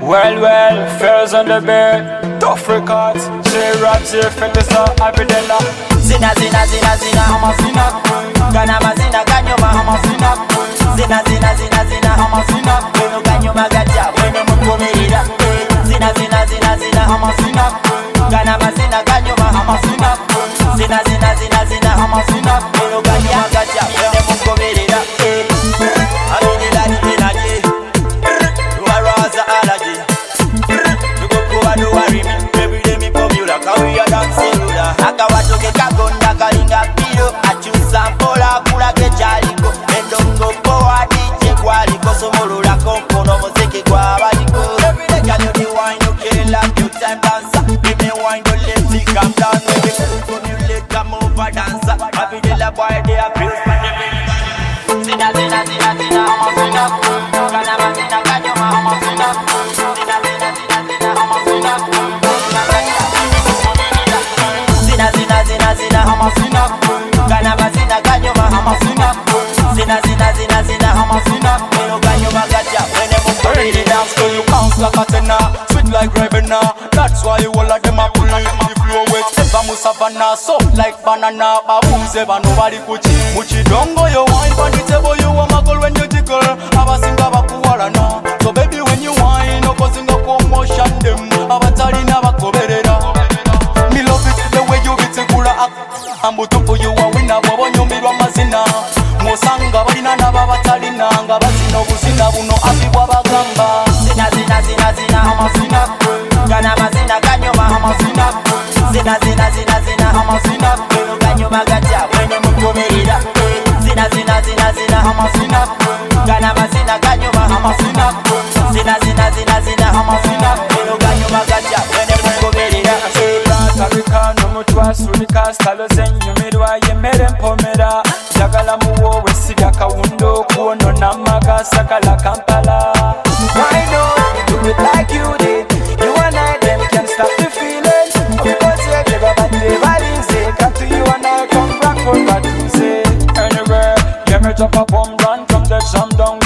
Well, fairs on the bed, tough records. J-Rap, J-Fetisa, Abidella. Zina, Hamazina, Gana mazina kanyoma Hamazina, Zina, Hamazina, Weno kanyoma gacha, wene mukomerera. Zina, Hamazina, Gana mazina kanyoma Hamazina, Zina, Hamazina, Weno kanyoma gacha, wene mukomerera. Abidela nimenaje, Luaraza alaje. Lugokuwa duwarimi, every day me formula, kawia dancing luda. Akawatoke kagonda kalinga piro, achusa mpola kula kechaliko. Endongo poa DJ kwaliko, somolula kompono muziki kwa baliko. Every day can you the wine, you kill like you time dancer. Give me wine, don't let it come down. Make it from you let come over dancer. Happy day la boy, they are crazy. Zina, Hamazina, Gana mazina kanyoma Hamazina, Hamazina, Zina, Hamazina, Gana mazina kanyoma Hamazina, Zina, Hamazina, Weno kanyoma gacha, wene bring it mukomerera. down so you bounce like a tenor, sweet like Rebena. That's why you all of them are pulling the flow with Eva Savannah, soft like banana. Baboons ever nobody kuchi. Muchidongo you wine on the table, you a muggle when you tickle. Abasinga bakuwarana. So baby when you wine, okazinga commotion them. Abatalina bakoberera. Me love it the way you beat kula up. Ambutupu you a winner, wabonyomirwa mazina. Mosanga balina n'ababatalina nga bazina obuzina buno abibwa bagamba. Zina, Hamazina, Gana mazina kanyoma Hamazina, Zina, Hamazina, Weno kanyoma gacha, wene mukomerera. Zina, Hamazina, Gana mazina kanyoma Hamazina, Zina, Hamazina, Weno kanyoma gacha, wene mukomerera. Tarika n'omutwa sulika stalo zenyumirwa yemmere mpomera njagala muwowe sirya kawundo kuwonona amaga sakala Kampala. Why not do it like you did? You and I them can't stop the feeling because you give up and they valize. Got to you and I come back for that to say. Anywhere, yeah me drop a bomb run from the jump down.